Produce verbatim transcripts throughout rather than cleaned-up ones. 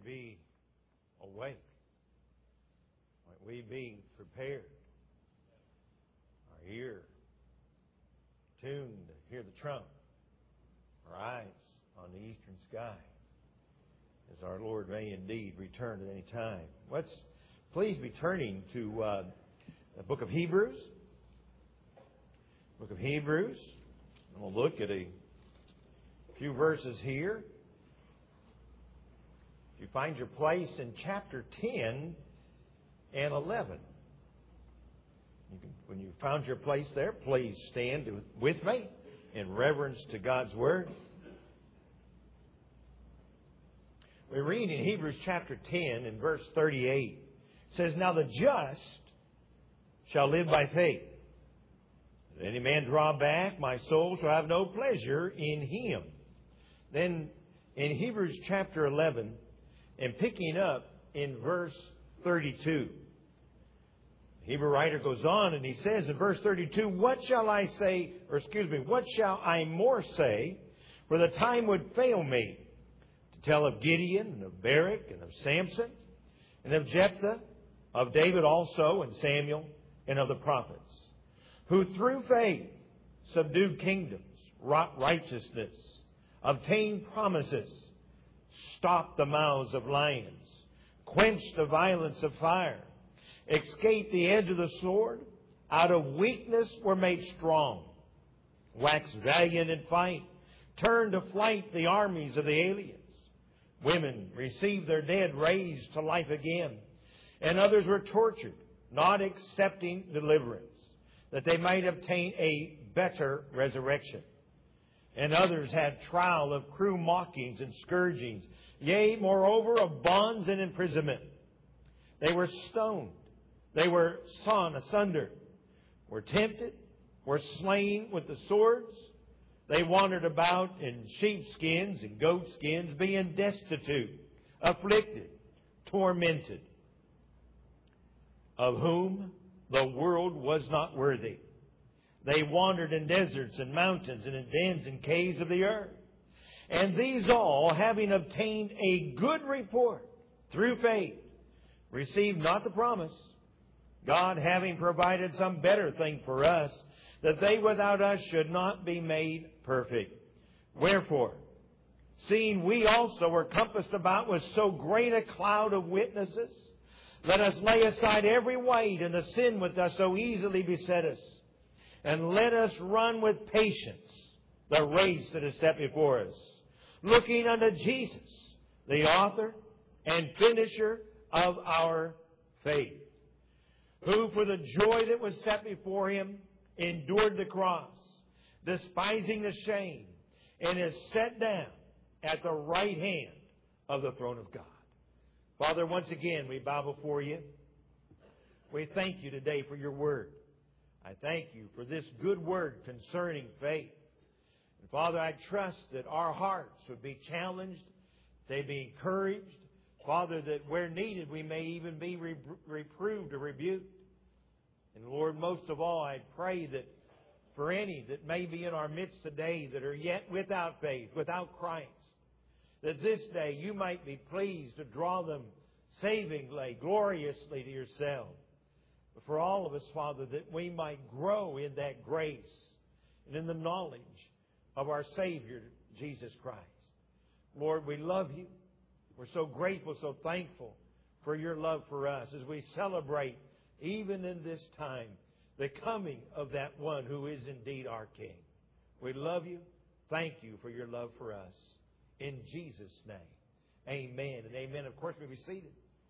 be awake? Might we be prepared? Our ear tuned to hear the trump. Our eyes on the eastern sky, as our Lord may indeed return at any time. Let's please be turning to uh, the book of Hebrews. Book of Hebrews. And we'll look at a few verses here. If you find your place in chapter ten and eleven. You can, when you found your place there, please stand with me in reverence to God's Word. We read in Hebrews chapter ten and verse thirty-eight. It says, "Now the just shall live by faith. If any man draw back, my soul shall have no pleasure in him." Then in Hebrews chapter eleven, and picking up in verse thirty-two, the Hebrew writer goes on and he says in verse thirty-two, "What shall I say, or excuse me, what shall I more say? For the time would fail me to tell of Gideon and of Barak and of Samson and of Jephthah, of David also and Samuel and of the prophets, who through faith subdued kingdoms, wrought righteousness, obtained promises, stopped the mouths of lions, quenched the violence of fire, escaped the edge of the sword, out of weakness were made strong, waxed valiant in fight, turned to flight the armies of the aliens. Women received their dead raised to life again, and others were tortured, not accepting deliverance, that they might obtain a better resurrection. And others had trial of cruel mockings and scourgings, yea, moreover, of bonds and imprisonment. They were stoned, they were sawn asunder, were tempted, were slain with the swords. They wandered about in sheepskins and goatskins, being destitute, afflicted, tormented, of whom the world was not worthy. They wandered in deserts and mountains and in dens and caves of the earth. And these all, having obtained a good report through faith, received not the promise, God having provided some better thing for us, that they without us should not be made perfect. Wherefore, seeing we also were compassed about with so great a cloud of witnesses, let us lay aside every weight and the sin which doth so easily beset us, and let us run with patience the race that is set before us, looking unto Jesus, the author and finisher of our faith, who for the joy that was set before him endured the cross, despising the shame, and is set down at the right hand of the throne of God. Father, once again, we bow before you. We thank you today for your word. I thank you for this good word concerning faith. And Father, I trust that our hearts would be challenged, they'd be encouraged. Father, that where needed we may even be re- reproved or rebuked. And Lord, most of all, I pray that for any that may be in our midst today that are yet without faith, without Christ, that this day you might be pleased to draw them savingly, gloriously to yourself. But for all of us, Father, that we might grow in that grace and in the knowledge of our Savior, Jesus Christ. Lord, we love you. We're so grateful, so thankful for your love for us as we celebrate, even in this time, the coming of that one who is indeed our King. We love you. Thank you for your love for us. In Jesus' name, amen and amen. Of course, we be seated.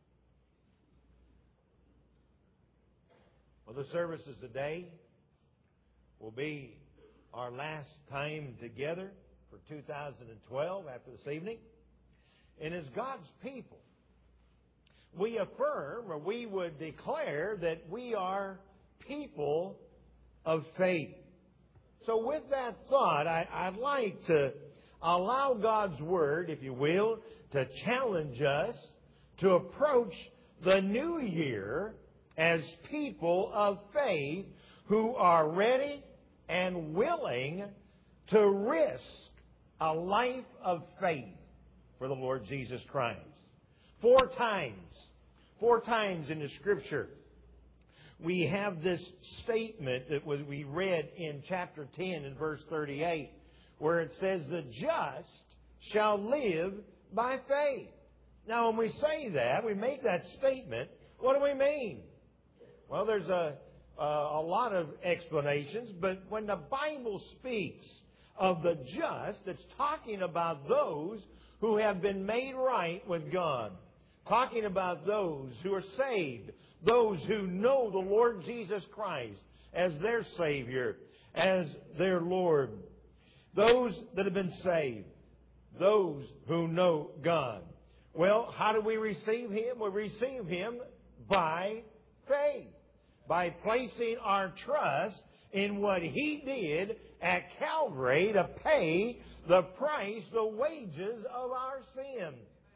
Well, the services today will be our last time together for two thousand twelve after this evening. And as God's people, we affirm, or we would declare, that we are people of faith. So with that thought, I, I'd like to allow God's Word, if you will, to challenge us to approach the new year as people of faith who are ready and willing to risk a life of faith for the Lord Jesus Christ. Four times, four times in the Scripture, we have this statement that was we read in chapter ten and verse thirty-eight, where it says, "The just shall live by faith." Now, when we say that, we make that statement, what do we mean? Well, there's a, a, a lot of explanations, but when the Bible speaks of the just, it's talking about those who have been made right with God. Talking about those who are saved, those who know the Lord Jesus Christ as their Savior, as their Lord. Those that have been saved, those who know God. Well, how do we receive Him? We receive Him by faith, by placing our trust in what He did at Calvary to pay the price, the wages of our sin.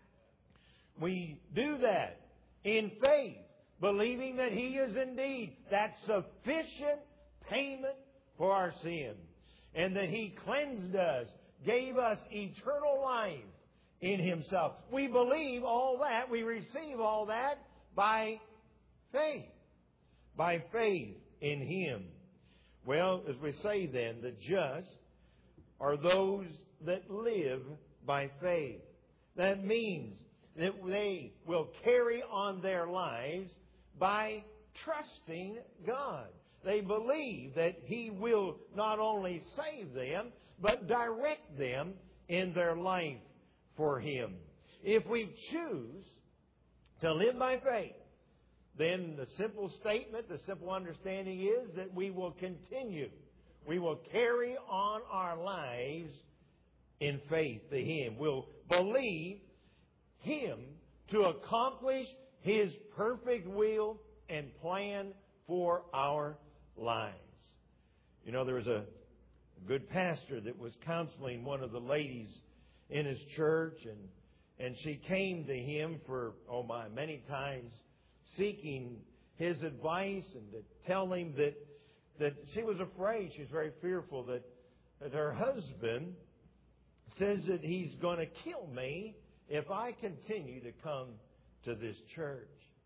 We do that in faith, believing that He is indeed that sufficient payment for our sin, and that He cleansed us, gave us eternal life in Himself. We believe all that, we receive all that by faith, by faith in Him. Well, as we say then, the just are those that live by faith. That means that they will carry on their lives by trusting God. They believe that He will not only save them, but direct them in their life for Him. If we choose to live by faith, then the simple statement, the simple understanding is that we will continue. We will carry on our lives in faith to Him. We'll believe Him to accomplish His perfect will and plan for our lives. You know, there was a good pastor that was counseling one of the ladies in his church, and and she came to him for, oh my, many times seeking his advice and to tell him that that she was afraid, she was very fearful that, that her husband says that he's going to kill me if I continue to come to this church.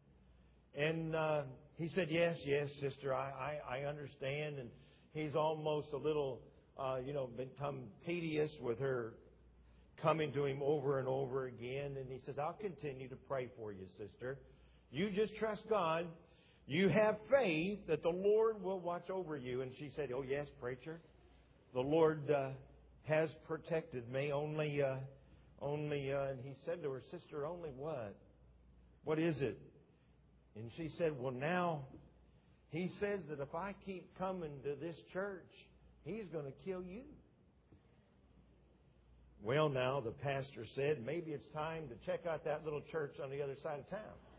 And uh, he said, yes, yes, sister, I, I, I understand. And he's almost a little, uh, you know, become tedious with her coming to him over and over again. And he says, I'll continue to pray for you, sister. You just trust God. You have faith that the Lord will watch over you. And she said, oh, yes, preacher. The Lord uh, has protected me. Only, uh, only, uh, and he said to her, sister, only what? What is it? And she said, well, now, he says that if I keep coming to this church, he's going to kill you. Well, now, the pastor said, maybe it's time to check out that little church on the other side of town.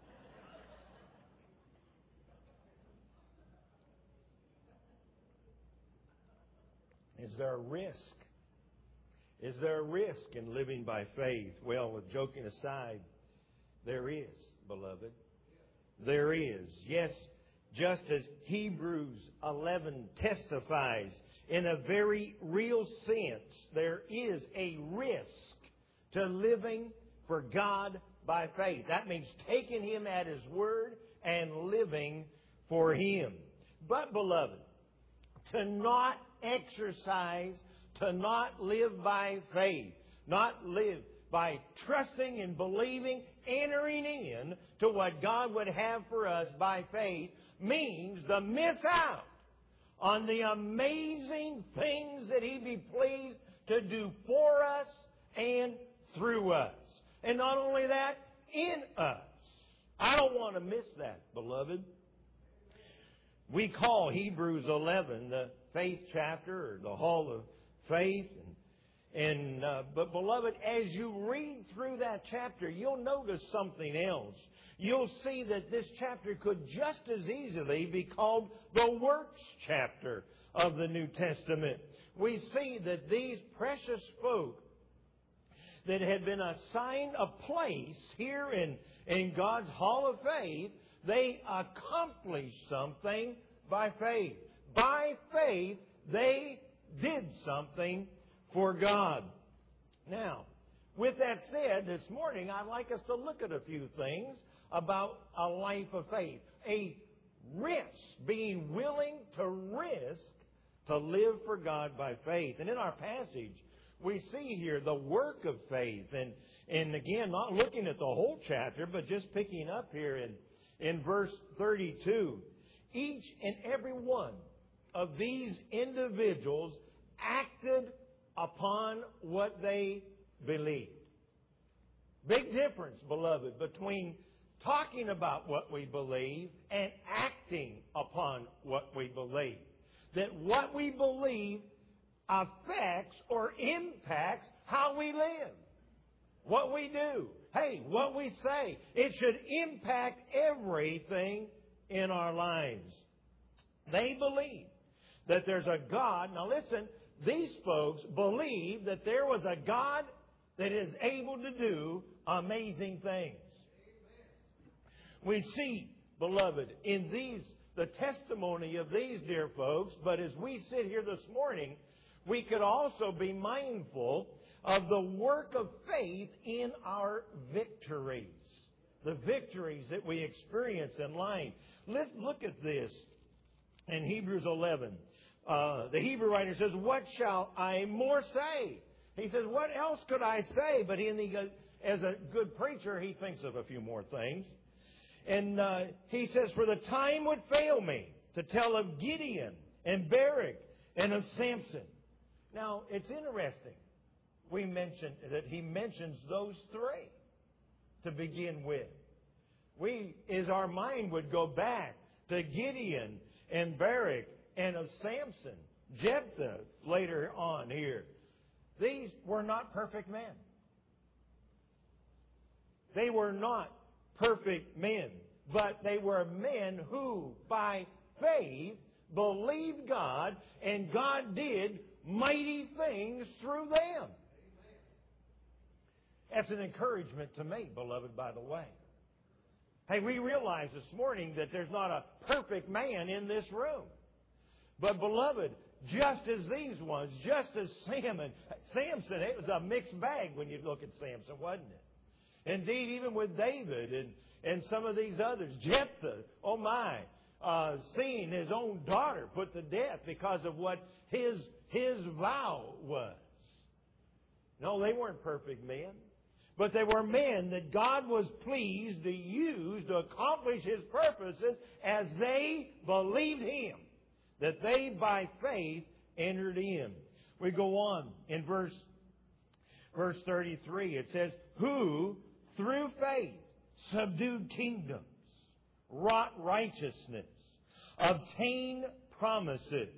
Is there a risk? Is there a risk in living by faith? Well, with joking aside, there is, beloved. There is. Yes, just as Hebrews eleven testifies, in a very real sense, there is a risk to living for God by faith. That means taking Him at His word and living for Him. But, beloved, to not exercise, to not live by faith, not live by trusting and believing, entering in to what God would have for us by faith, means to miss out on the amazing things that He'd be pleased to do for us and through us. And not only that, in us. I don't want to miss that, beloved. We call Hebrews eleven the faith chapter, or the hall of faith. And, and uh, but beloved, as you read through that chapter, you'll notice something else. You'll see that this chapter could just as easily be called the works chapter of the New Testament. We see that these precious folk that had been assigned a place here in, in God's hall of faith, they accomplished something by faith. By faith, they did something for God. Now, With that said, this morning I'd like us to look at a few things about a life of faith. A risk, being willing to risk to live for God by faith. And in our passage, we see here the work of faith. And, and again, not looking at the whole chapter, but just picking up here in, in verse thirty-two. Each and every one of these individuals acted upon what they believed. Big difference, beloved, between talking about what we believe and acting upon what we believe. That what we believe affects or impacts how we live. What we do. Hey, what we say. It should impact everything in our lives. They believe that there's a God. Now listen, these folks believe that there was a God that is able to do amazing things. We see, beloved, in these, the testimony of these dear folks, but as we sit here this morning, we could also be mindful of the work of faith in our victories. The victories that we experience in life. Let's look at this in Hebrews eleven. Uh, the Hebrew writer says, "What shall I more say?" He says, "What else could I say?" But in the, as a good preacher, he thinks of a few more things. And uh, he says, "For the time would fail me to tell of Gideon and Barak and of Samson." Now, it's interesting. We mentioned that he mentions those three to begin with. We, as our mind would go back to Gideon and Barak and of Samson, Jephthah later on here. These were not perfect men. They were not perfect men, but they were men who, by faith, believed God, and God did mighty things through them. That's an encouragement to me, beloved, by the way. Hey, we realize this morning that there's not a perfect man in this room. But, beloved, just as these ones, just as Samson, Samson, it was a mixed bag when you look at Samson, wasn't it? Indeed, even with David and, and some of these others. Jephthah, oh my, uh, seeing his own daughter put to death because of what his, his vow was. No, they weren't perfect men. But they were men that God was pleased to use to accomplish His purposes as they believed Him. That they by faith entered in. We go on in verse, verse thirty-three. It says, "Who through faith subdued kingdoms, wrought righteousness, obtained promises,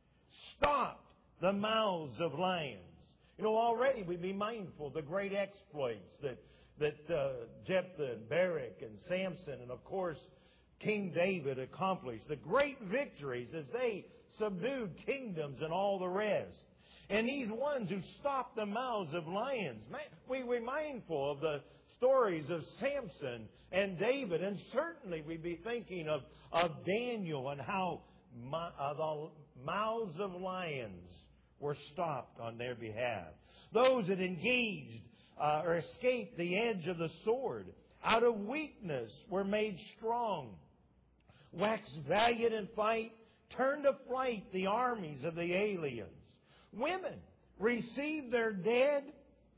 stopped the mouths of lions." You know, already we'd be mindful of the great exploits that, that uh, Jephthah and Barak and Samson and, of course, King David accomplished. The great victories as they subdued kingdoms and all the rest. And these ones who stopped the mouths of lions. We were mindful of the stories of Samson and David. And certainly we'd be thinking of, of Daniel and how uh, the mouths of lions were stopped on their behalf. Those that engaged uh, or escaped the edge of the sword out of weakness were made strong. Waxed valiant in fight, turned to flight the armies of the aliens. Women received their dead,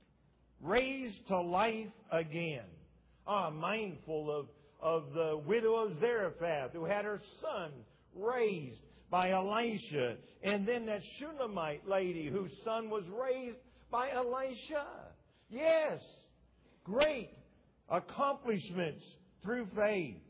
raised to life again. Ah, mindful of, of the widow of Zarephath who had her son raised by Elisha. And then that Shunammite lady whose son was raised by Elisha. Yes, great accomplishments through faith.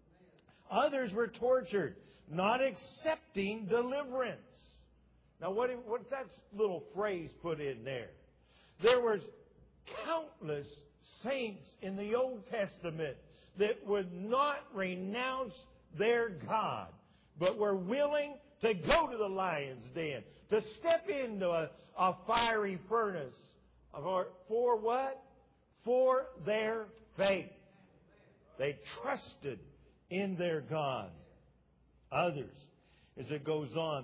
Others were tortured, not accepting deliverance. Now, what, what's that little phrase put in there? There was countless saints in the Old Testament that would not renounce their God, but were willing to go to the lion's den, to step into a, a fiery furnace. For, for what? For their faith. They trusted in their God. Others, as it goes on,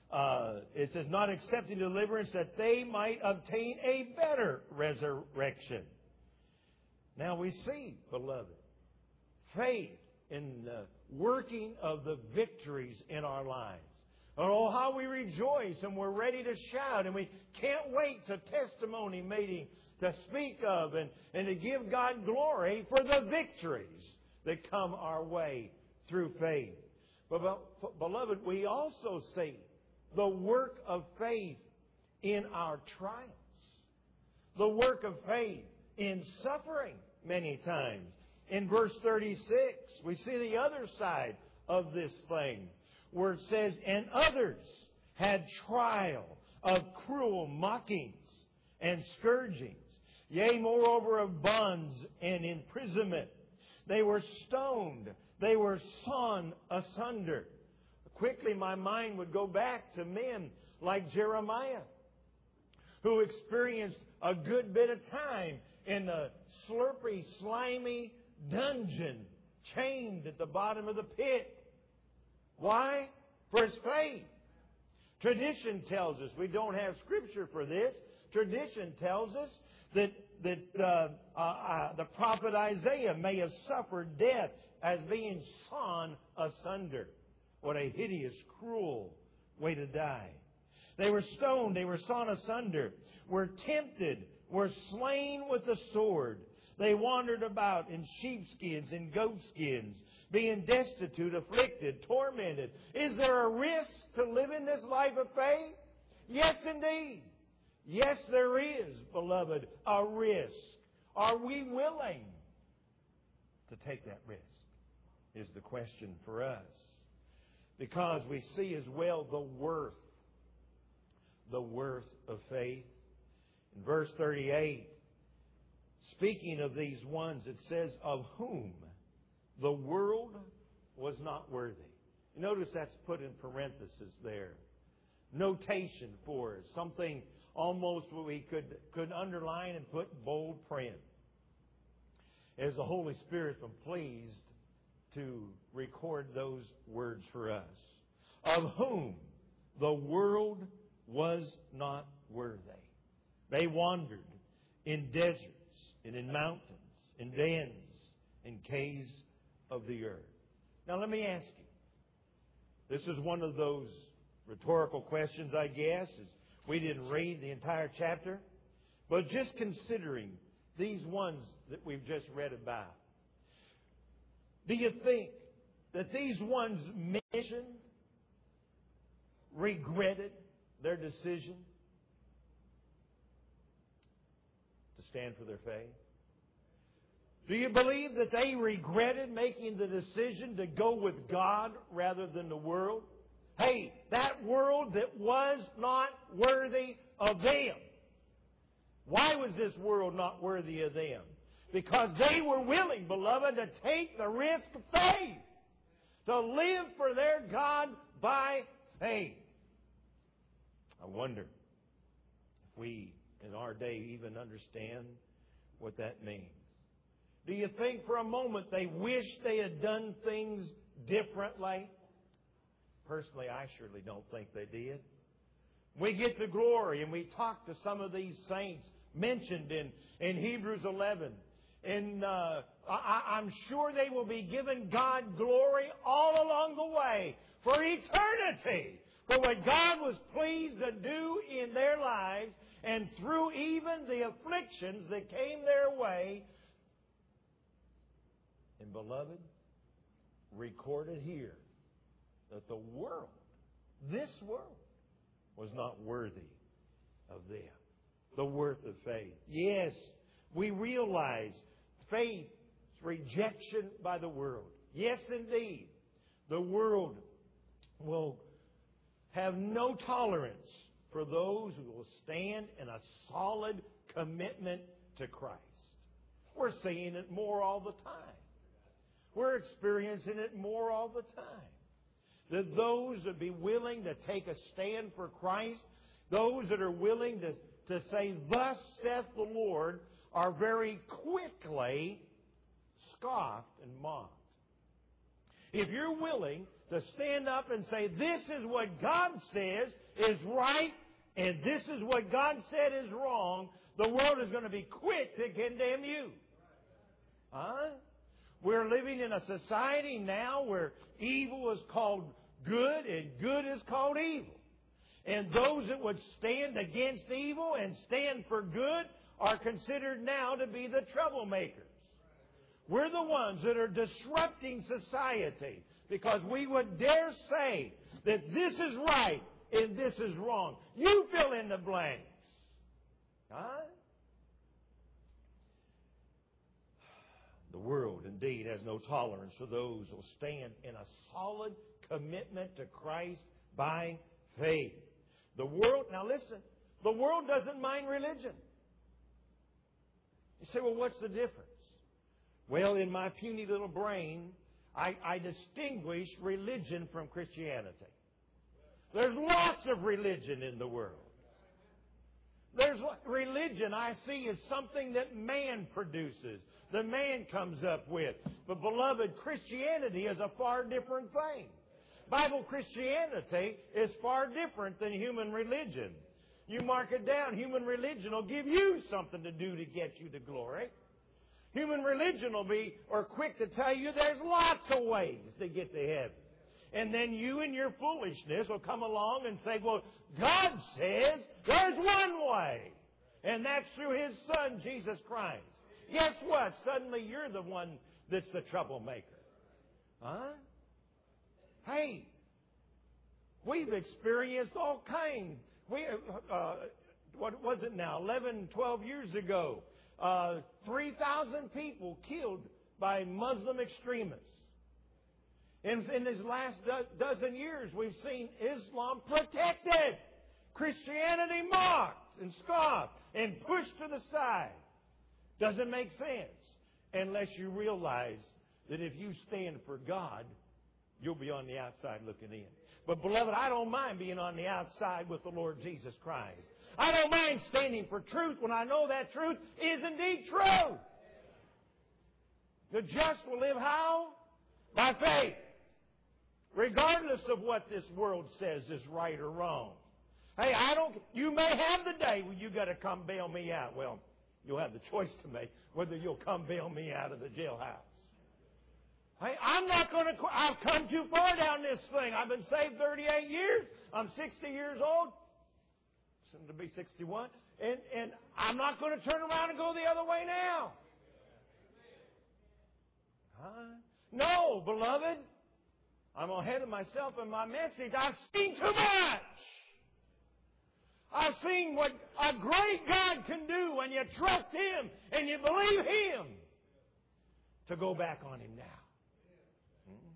uh, it says, not accepting deliverance that they might obtain a better resurrection. Now we see, beloved, faith in the working of the victories in our lives. Oh, how we rejoice and we're ready to shout and we can't wait to testimony meeting to speak of and, and to give God glory for the victories that come our way through faith. But, beloved, we also see the work of faith in our trials. The work of faith in suffering many times. In verse thirty-six, we see the other side of this thing, where it says, and others had trial of cruel mockings and scourgings, yea, moreover of bonds and imprisonment. They were stoned. They were sawn asunder. Quickly my mind would go back to men like Jeremiah, who experienced a good bit of time in the slurpy, slimy dungeon, chained at the bottom of the pit. Why? For his faith. Tradition tells us, we don't have scripture for this, tradition tells us that, that uh, uh, uh, the prophet Isaiah may have suffered death as being sawn asunder. What a hideous, cruel way to die. They were stoned, they were sawn asunder, were tempted, were slain with the sword. They wandered about in sheepskins and goatskins, being destitute, afflicted, tormented. Is there a risk to live in this life of faith? Yes, indeed. Yes, there is, beloved, a risk. Are we willing to take that risk? Is the question for us. Because we see as well the worth, the worth of faith. In verse thirty-eight, speaking of these ones, it says, of whom the world was not worthy. You notice that's put in parentheses there. Notation for us. Something almost we could, could underline and put bold print. As the Holy Spirit was pleased to record those words for us. Of whom the world was not worthy. They wandered in deserts and in mountains, in dens, in caves of the earth. Now let me ask you. This is one of those rhetorical questions, I guess, as we didn't read the entire chapter. But just considering these ones that we've just read about, do you think that these ones mentioned regretted their decision to stand for their faith? Do you believe that they regretted making the decision to go with God rather than the world? Hey, that world that was not worthy of them. Why was this world not worthy of them? Because they were willing, beloved, to take the risk of faith. To live for their God by faith. I wonder if we in our day even understand what that means. Do you think for a moment they wish they had done things differently? Personally, I surely don't think they did. We get to glory and we talk to some of these saints mentioned in, in Hebrews eleven. And uh, I, I'm sure they will be given God glory all along the way for eternity. For what God was pleased to do in their lives and through even the afflictions that came their way. And beloved, recorded here that the world, this world, was not worthy of them. The worth of faith. Yes, we realize faith's rejection by the world. Yes, indeed. The world will have no tolerance for those who will stand in a solid commitment to Christ. We're seeing it more all the time. We're experiencing it more all the time. That those that be willing to take a stand for Christ, those that are willing to, to say, thus saith the Lord, are very quickly scoffed and mocked. If you're willing to stand up and say, this is what God says, is right and this is what God said is wrong, the world is going to be quick to condemn you. Huh? We're living in a society now where evil is called good and good is called evil. And those that would stand against evil and stand for good are considered now to be the troublemakers. We're the ones that are disrupting society because we would dare say that this is right and this is wrong. You fill in the blanks. Huh? The world, indeed, has no tolerance for those who will stand in a solid commitment to Christ by faith. The world, now listen, the world doesn't mind religion. You say, well, what's the difference? Well, in my puny little brain, I, I distinguish religion from Christianity. There's lots of religion in the world. There's religion I see as something that man produces, that man comes up with. But beloved, Christianity is a far different thing. Bible Christianity is far different than human religion. You mark it down, human religion will give you something to do to get you to glory. Human religion will be, or quick to tell you there's lots of ways to get to heaven. And then you and your foolishness will come along and say, well, God says there's one way. And that's through His Son, Jesus Christ. Guess what? Suddenly you're the one that's the troublemaker. Huh? Hey, we've experienced all kinds. We, uh, what was it now? eleven, twelve years ago, uh, three thousand people killed by Muslim extremists. In, in these last do, dozen years, we've seen Islam protected, Christianity mocked and scoffed and pushed to the side. Doesn't make sense unless you realize that if you stand for God, you'll be on the outside looking in. But beloved, I don't mind being on the outside with the Lord Jesus Christ. I don't mind standing for truth when I know that truth is indeed true. The just will live how? By faith. Regardless of what this world says is right or wrong. Hey, I don't, you may have the day when you got to come bail me out. Well, you'll have the choice to make whether you'll come bail me out of the jailhouse. Hey, I'm not going to, I've come too far down this thing. I've been saved thirty-eight years. I'm sixty years old. Soon to be sixty-one. And, and I'm not going to turn around and go the other way now. Huh? No, beloved. I'm ahead of myself in my message. I've seen too much. I've seen what a great God can do when you trust Him and you believe Him. To go back on Him now. Hmm?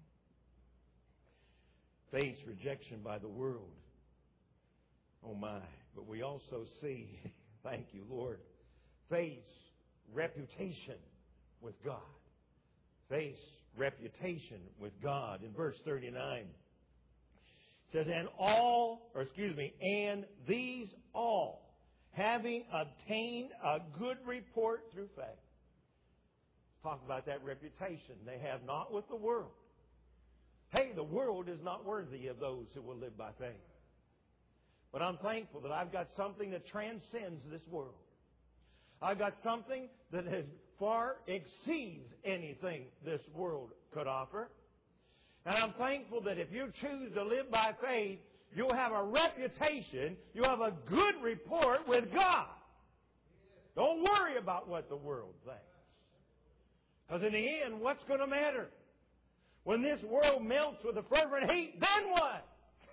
Face rejection by the world. Oh my. But we also see, thank you, Lord, face reputation with God. Face reputation with God. In verse thirty-nine, it says, and all, or excuse me, and these all, having obtained a good report through faith. Let's talk about that reputation they have not with the world. Hey, the world is not worthy of those who will live by faith. But I'm thankful that I've got something that transcends this world. I've got something that has far exceeds anything this world could offer. And I'm thankful that if you choose to live by faith, you'll have a reputation, you'll have a good report with God. Don't worry about what the world thinks. Because in the end, what's going to matter? When this world melts with a fervent heat, then what?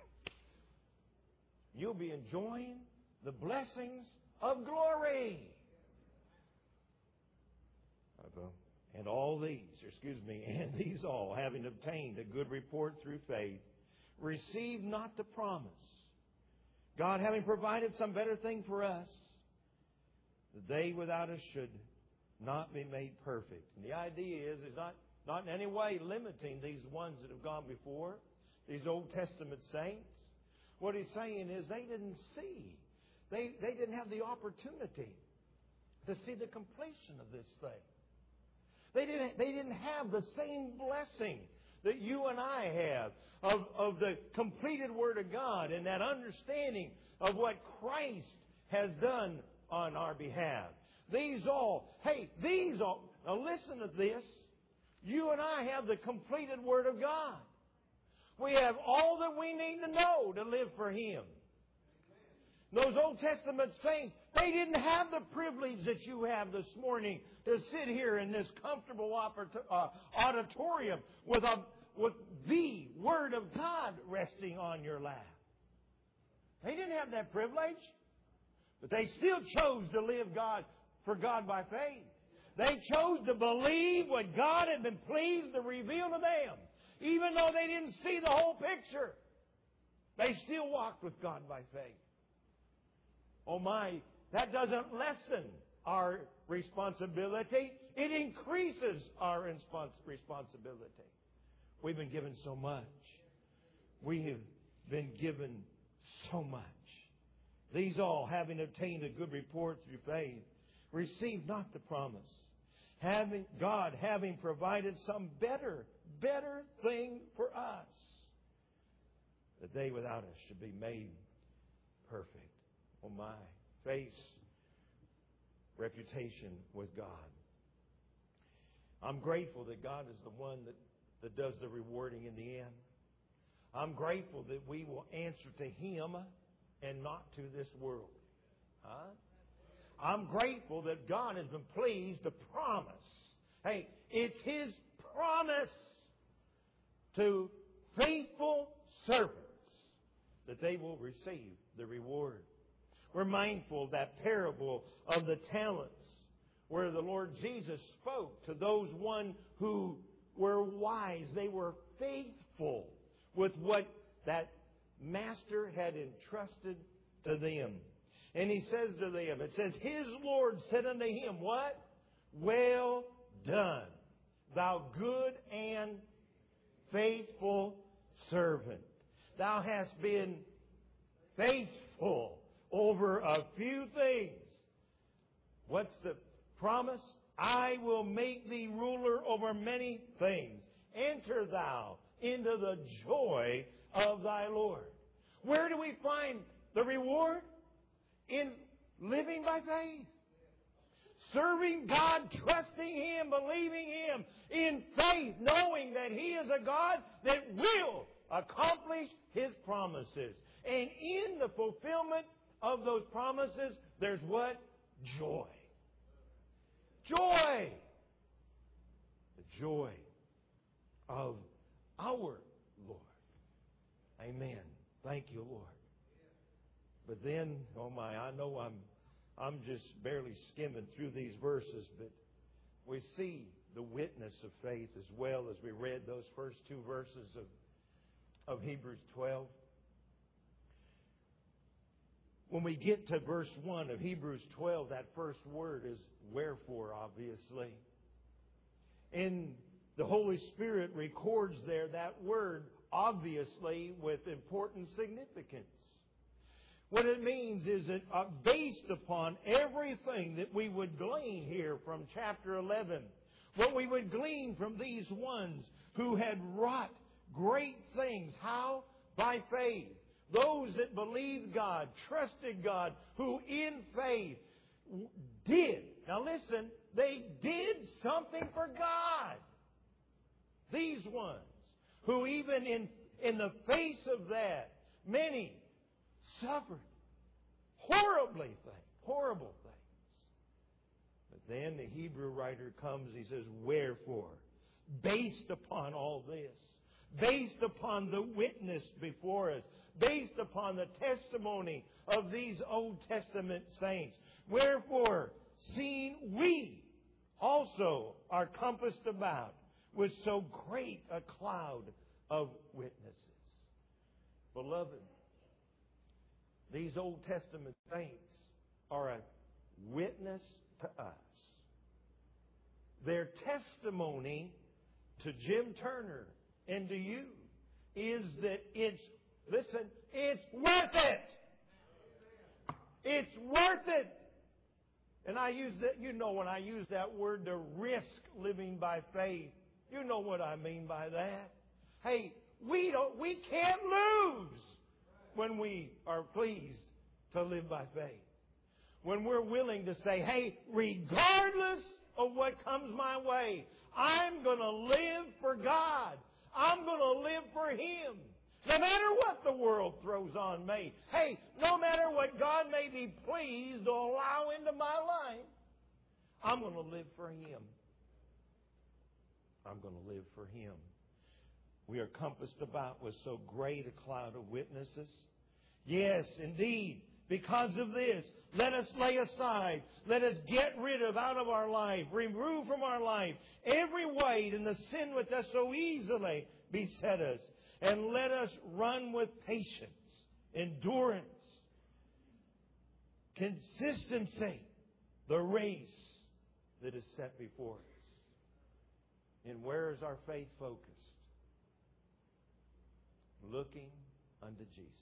You'll be enjoying the blessings of glory. And all these, excuse me, and these all, having obtained a good report through faith, receive not the promise. God having provided some better thing for us, that they without us should not be made perfect. And the idea is, is not, not in any way limiting these ones that have gone before, these Old Testament saints. What he's saying is they didn't see. They, they didn't have the opportunity to see the completion of this thing. They didn't, they didn't have the same blessing that you and I have of, of the completed Word of God and that understanding of what Christ has done on our behalf. These all, hey, these all, now listen to this. You and I have the completed Word of God. We have all that we need to know to live for Him. Those Old Testament saints, they didn't have the privilege that you have this morning to sit here in this comfortable auditorium with, a, with the Word of God resting on your lap. They didn't have that privilege. But they still chose to live God for God by faith. They chose to believe what God had been pleased to reveal to them. Even though they didn't see the whole picture, they still walked with God by faith. Oh my, that doesn't lessen our responsibility. It increases our responsibility. We've been given so much. We have been given so much. These all, having obtained a good report through faith, received not the promise. Having God having provided some better, better thing for us, that they without us should be made perfect. Oh my, face, reputation with God. I'm grateful that God is the one that, that does the rewarding in the end. I'm grateful that we will answer to Him and not to this world. Huh? I'm grateful that God has been pleased to promise. Hey, it's His promise to faithful servants that they will receive the reward. We're mindful of that parable of the talents where the Lord Jesus spoke to those one who were wise. They were faithful with what that master had entrusted to them. And He says to them, it says, His Lord said unto him, what? Well done, thou good and faithful servant. Thou hast been faithful over a few things. What's the promise? I will make thee ruler over many things. Enter thou into the joy of thy Lord. Where do we find the reward? In living by faith. Serving God, trusting Him, believing Him in faith, knowing that He is a God that will accomplish His promises. And in the fulfillment of those promises, there's what? Joy. Joy. The joy of our Lord. Amen. Thank you, Lord. But then, oh my, I know I'm I'm just barely skimming through these verses, but we see the witness of faith as well as we read those first two verses of, of Hebrews twelve. When we get to verse one of Hebrews twelve, that first word is wherefore, obviously. And the Holy Spirit records there that word, obviously, with important significance. What it means is that uh, based upon everything that we would glean here from chapter eleven, what we would glean from these ones who had wrought great things. How? By faith. Those that believed God, trusted God, who in faith did. Now listen, they did something for God. These ones who even in, in the face of that, many suffered horribly things, horrible things. But then the Hebrew writer comes, he says, wherefore, based upon all this, based upon the witness before us, based upon the testimony of these Old Testament saints, wherefore, seeing we also are compassed about with so great a cloud of witnesses. Beloved, these Old Testament saints are a witness to us. Their testimony to Jim Turner and to you is that it's, listen, it's worth it. It's worth it. And I use that, you know, when I use that word to risk living by faith, you know what I mean by that. Hey, we don't, we can't lose when we are pleased to live by faith. When we're willing to say, hey, regardless of what comes my way, I'm going to live for God. I'm going to live for Him. No matter what the world throws on me. Hey, no matter what God may be pleased to allow into my life, I'm going to live for Him. I'm going to live for Him. We are compassed about with so great a cloud of witnesses. Yes, indeed. Because of this, let us lay aside, let us get rid of out of our life, remove from our life every weight and the sin which does so easily beset us. And let us run with patience, endurance, consistency, the race that is set before us. And where is our faith focused? Looking unto Jesus.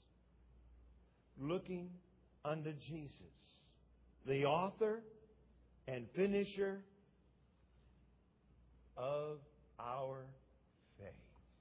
Looking unto Jesus, the author and finisher of our faith.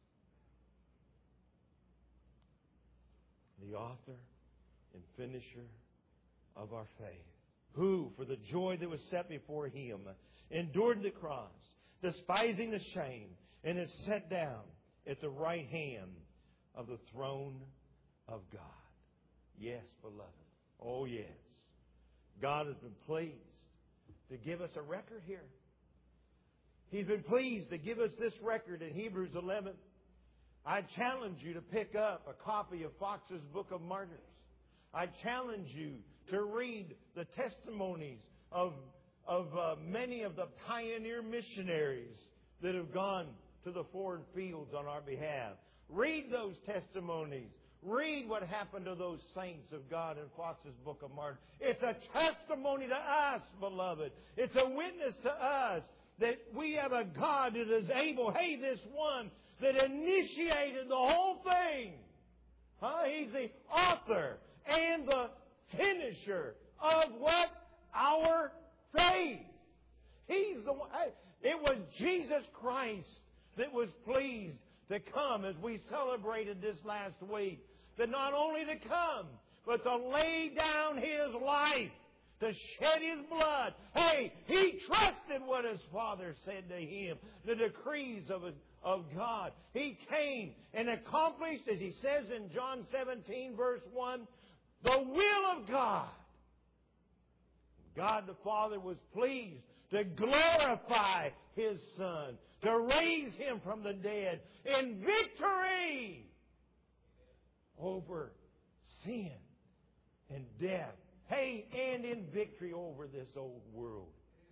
The author and finisher of our faith. Who, for the joy that was set before Him, endured the cross, despising the shame, and is set down at the right hand of the throne of God. Yes, beloved. Oh, yes. God has been pleased to give us a record here. He's been pleased to give us this record in Hebrews eleven. I challenge you to pick up a copy of Fox's Book of Martyrs. I challenge you to read the testimonies of, of uh, many of the pioneer missionaries that have gone to the foreign fields on our behalf. Read those testimonies. Read what happened to those saints of God in Fox's Book of Martyrs. It's a testimony to us, beloved. It's a witness to us that we have a God that is able. Hey, this one that initiated the whole thing. Huh? He's the author and the finisher of what? Our faith. He's the one. It was Jesus Christ that was pleased to come, as we celebrated this last week, that not only to come, but to lay down His life, to shed His blood. Hey, He trusted what His Father said to Him, the decrees of, of God. He came and accomplished, as He says in John seventeen, verse one, the will of God. God the Father was pleased to glorify His Son, to raise Him from the dead in victory over sin and death. Hey, and in victory over this old world.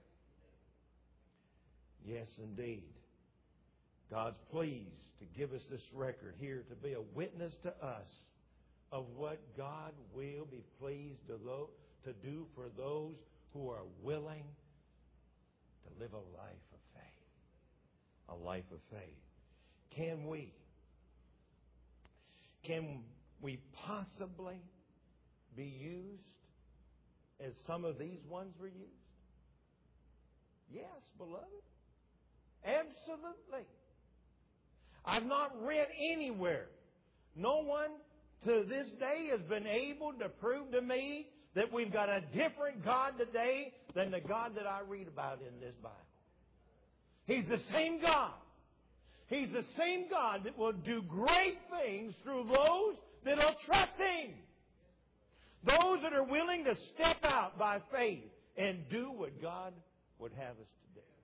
Yes, indeed. God's pleased to give us this record here to be a witness to us of what God will be pleased to, lo- to do for those who are willing to live a life of faith. A life of faith. Can we? Can we possibly be used as some of these ones were used? Yes, beloved. Absolutely. I've not read anywhere. No one to this day has been able to prove to me that we've got a different God today than the God that I read about in this Bible. He's the same God. He's the same God that will do great things through those that will trust Him. Those that are willing to step out by faith and do what God would have us to do.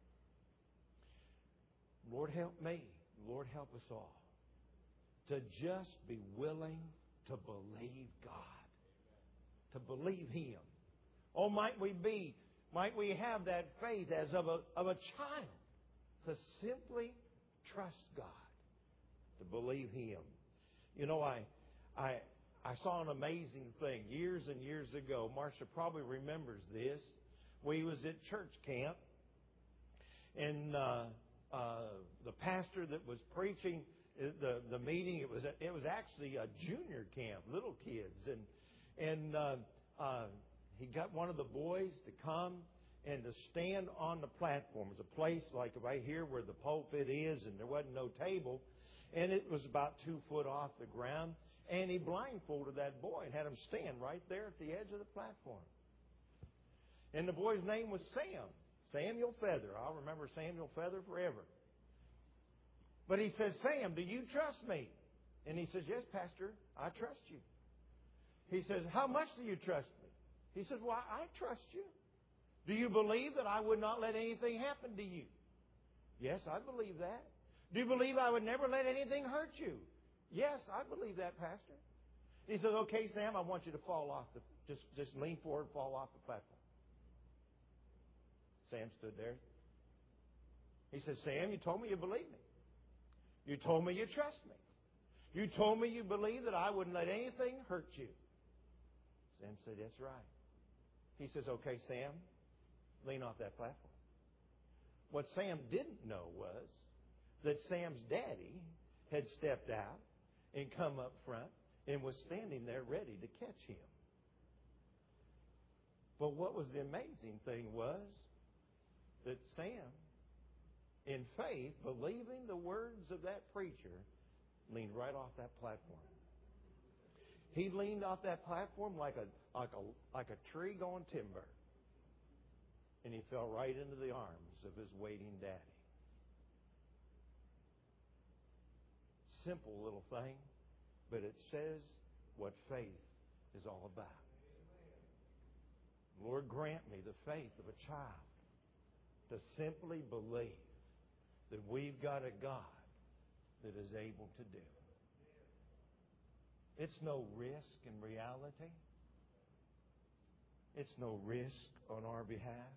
Lord, help me. Lord, help us all to just be willing to believe God. To believe Him. Oh, might we be, might we have that faith as of a, of a child to simply trust God, to believe Him. You know, I, I, I saw an amazing thing years and years ago. Marcia probably remembers this. We was at church camp, and uh, uh, the pastor that was preaching the the meeting, it was it was actually a junior camp, little kids, and and uh, uh, he got one of the boys to come and to stand on the platform. It was a place like right here where the pulpit is, and there wasn't no table. And it was about two foot off the ground. And he blindfolded that boy and had him stand right there at the edge of the platform. And the boy's name was Sam. Samuel Feather. I'll remember Samuel Feather forever. But he says, Sam, do you trust me? And he says, yes, Pastor, I trust you. He says, how much do you trust me? He says, well, I trust you. Do you believe that I would not let anything happen to you? Yes, I believe that. Do you believe I would never let anything hurt you? Yes, I believe that, Pastor. He says, okay, Sam, I want you to fall off the, just, just lean forward and fall off the platform. Sam stood there. He said, Sam, you told me you believe me. You told me you trust me. You told me you believe that I wouldn't let anything hurt you. Sam said, that's right. He says, okay, Sam, lean off that platform. What Sam didn't know was that Sam's daddy had stepped out and come up front and was standing there ready to catch him. But what was the amazing thing was that Sam, in faith, believing the words of that preacher, leaned right off that platform. He leaned off that platform like a like a like a tree going timber. And he fell right into the arms of his waiting daddy. Simple little thing, but it says what faith is all about. Lord, grant me the faith of a child to simply believe that we've got a God that is able to do. It's no risk in reality. It's no risk on our behalf.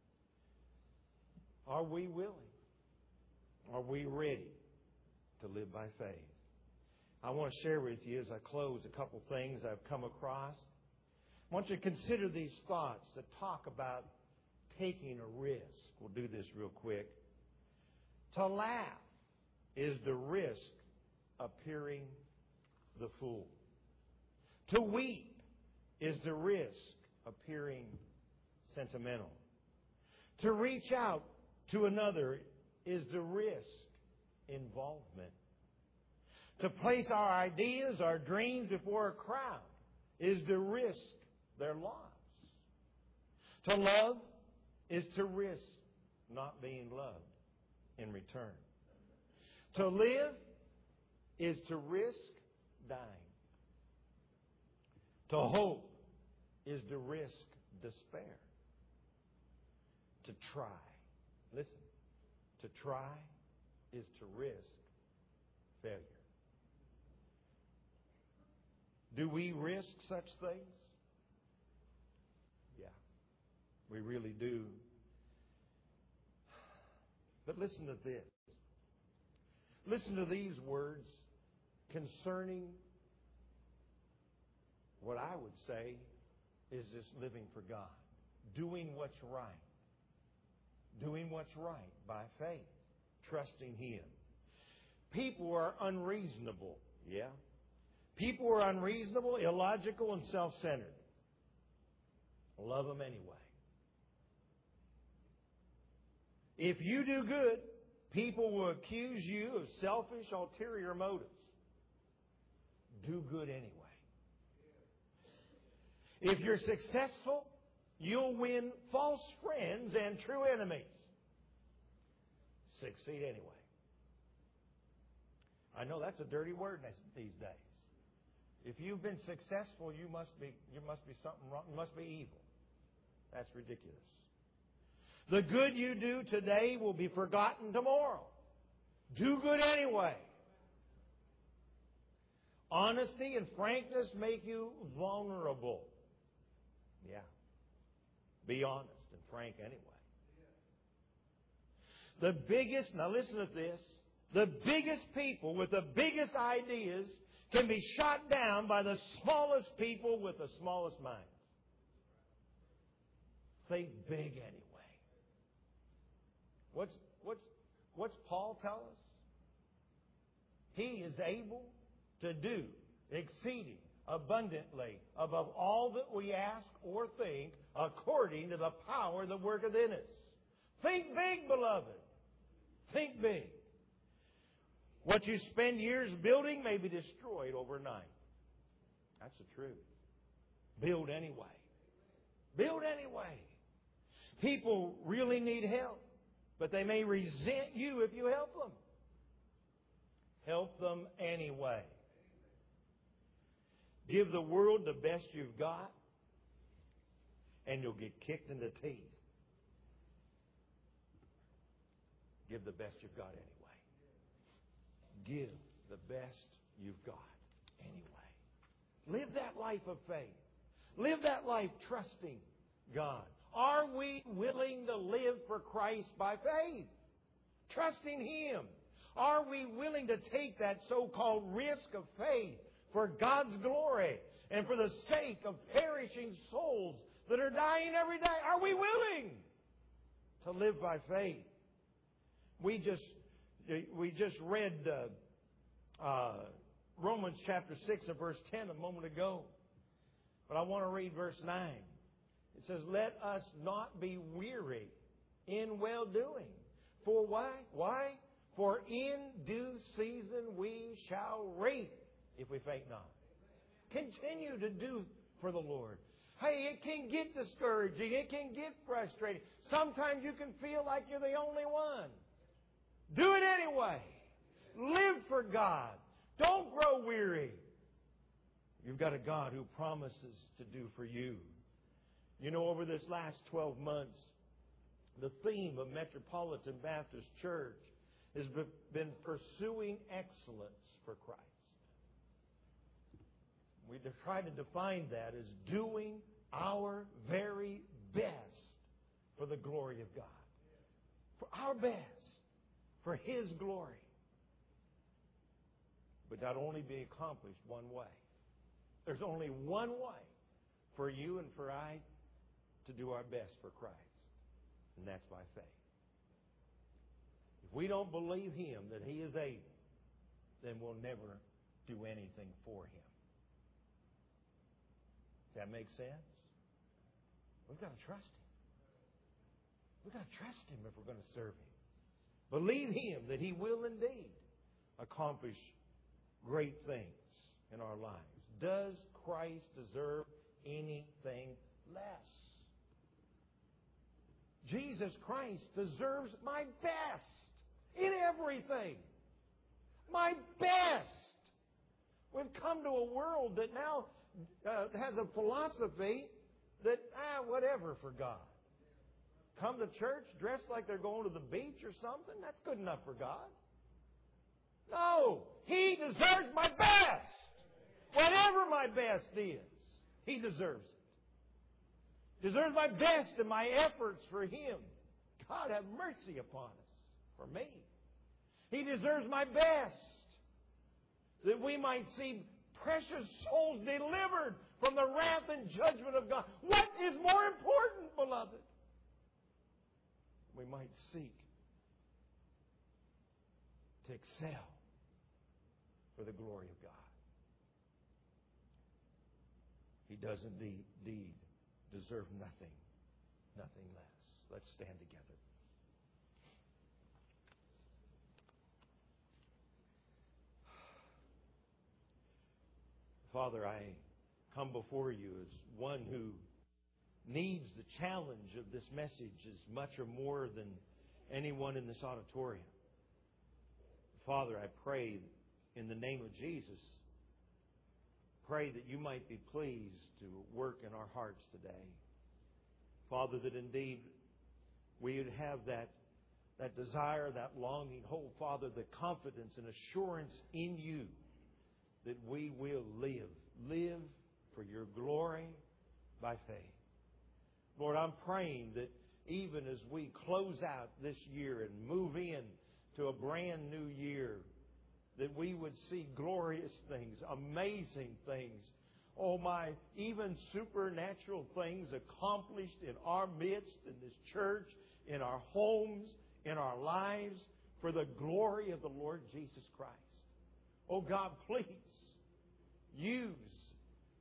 Are we willing? Are we ready to live by faith? I want to share with you as I close a couple things I've come across. I want you to consider these thoughts that talk about taking a risk. We'll do this real quick. To laugh is the risk appearing the fool. To weep is the risk appearing sentimental. To reach out to another is the risk involvement. To place our ideas, our dreams before a crowd is the risk their lives. To love is to risk not being loved in return. To live is to risk dying. To hope is to risk despair. To try, listen, to try is to risk failure. Do we risk such things? Yeah, we really do. But listen to this. Listen to these words concerning what I would say is just living for God. Doing what's right. Doing what's right by faith. Trusting Him. People are unreasonable. Yeah. People are unreasonable, illogical, and self-centered. Love them anyway. If you do good, people will accuse you of selfish, ulterior motives. Do good anyway. If you're successful, you'll win false friends and true enemies. Succeed anyway. I know that's a dirty word these days. If you've been successful, you must be you must be something wrong. You must be evil. That's ridiculous. The good you do today will be forgotten tomorrow. Do good anyway. Honesty and frankness make you vulnerable. Yeah. Be honest and frank anyway. The biggest, now listen to this, the biggest people with the biggest ideas can be shot down by the smallest people with the smallest minds. Think big anyway. What's, what's, what's Paul tell us? He is able to do exceeding abundantly above all that we ask or think, according to the power that worketh in us. Think big, beloved. Think big. What you spend years building may be destroyed overnight. That's the truth. Build anyway. Build anyway. People really need help, but they may resent you if you help them. Help them anyway. Give the world the best you've got, and you'll get kicked in the teeth. Give the best you've got anyway. Give the best you've got anyway. Live that life of faith. Live that life trusting God. Are we willing to live for Christ by faith? Trusting Him. Are we willing to take that so-called risk of faith for God's glory and for the sake of perishing souls that are dying every day? Are we willing to live by faith? We just we just read uh, uh, Romans chapter six and verse ten a moment ago. But I want to read verse nine. It says, let us not be weary in well-doing. For why? Why? For in due season we shall reap if we faint not. Continue to do for the Lord. Hey, it can get discouraging. It can get frustrating. Sometimes you can feel like you're the only one. Do it anyway. Live for God. Don't grow weary. You've got a God who promises to do for you. You know, over this last twelve months, the theme of Metropolitan Baptist Church has been pursuing excellence for Christ. We try to define that as doing our very best for the glory of God. For our best. For His glory. But that only be accomplished one way. There's only one way for you and for I to do our best for Christ. And that's by faith. If we don't believe Him that He is able, then we'll never do anything for Him. Does that make sense? We've got to trust Him. We've got to trust Him if we're going to serve Him. Believe Him that He will indeed accomplish great things in our lives. Does Christ deserve anything less? Jesus Christ deserves my best in everything. My best. We've come to a world that now uh, has a philosophy that, ah, whatever for God. Come to church dressed like they're going to the beach or something. That's good enough for God. No. He deserves my best. Whatever my best is, He deserves it. Deserves my best and my efforts for Him. God have mercy upon us. For me. He deserves my best. That we might see precious souls delivered from the wrath and judgment of God. What is more important, beloved? We might seek to excel for the glory of God. He does indeed deserve nothing, nothing less. Let's stand together. Father, I come before you as one who needs the challenge of this message as much or more than anyone in this auditorium. Father, I pray in the name of Jesus, pray that you might be pleased to work in our hearts today. Father, that indeed we would have that, that desire, that longing. Oh, Father, the confidence and assurance in you that we will live. Live for your glory by faith. Lord, I'm praying that even as we close out this year and move in to a brand new year, that we would see glorious things, amazing things, oh my, even supernatural things accomplished in our midst, in this church, in our homes, in our lives, for the glory of the Lord Jesus Christ. Oh God, please use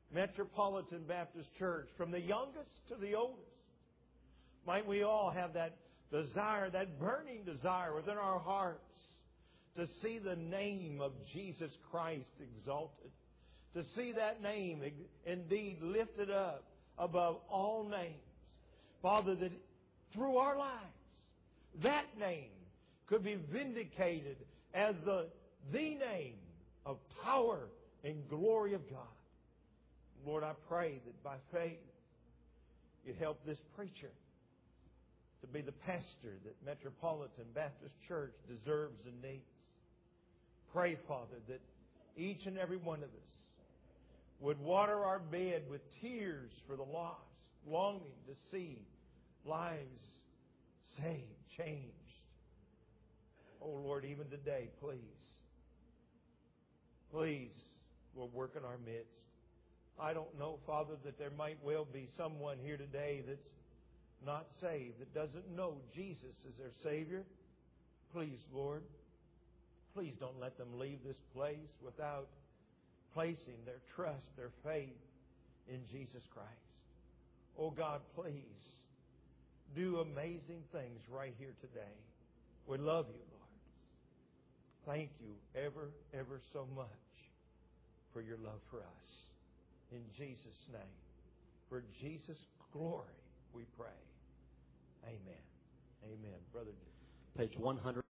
Metropolitan Baptist Church, from the youngest to the oldest. Might we all have that desire, that burning desire within our hearts to see the name of Jesus Christ exalted. To see that name indeed lifted up above all names. Father, that through our lives, that name could be vindicated as the, the name of power and glory of God. Lord, I pray that by faith You'd help this preacher to be the pastor that Metropolitan Baptist Church deserves and needs. Pray, Father, that each and every one of us would water our bed with tears for the lost, longing to see lives saved, changed. Oh, Lord, even today, please, please, Lord, work in our midst. I don't know, Father, that there might well be someone here today that's not saved, that doesn't know Jesus as their Savior. Please, Lord, please don't let them leave this place without placing their trust, their faith in Jesus Christ. Oh, God, please do amazing things right here today. We love You, Lord. Thank You ever, ever so much for Your love for us. In Jesus' name, for Jesus' glory, we pray. Amen. Amen. Brother. Page one hundred.